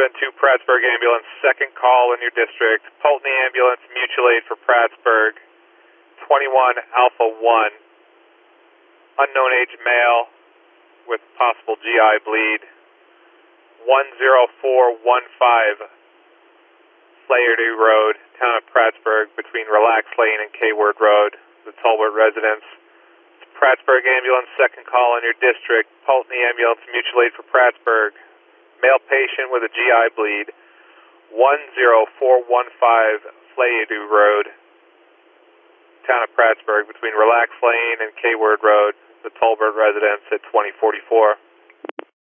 Brisbane to Prattsburg Ambulance, second call in your district. Pulteney Ambulance, mutual aid for Prattsburg. 21 Alpha 1. Unknown age male with possible GI bleed. 10415 Flaherty Road, town of Prattsburg, between Relax Lane and Kayward Road, the Tolbert residence. Prattsburg Ambulance, second call in your district. Pulteney Ambulance, mutual aid for Prattsburg. Male patient with a GI bleed. 10415 Flaherty Road, town of Prattsburg, between Relax Lane and Kayward Road, the Tolbert residence at 2044.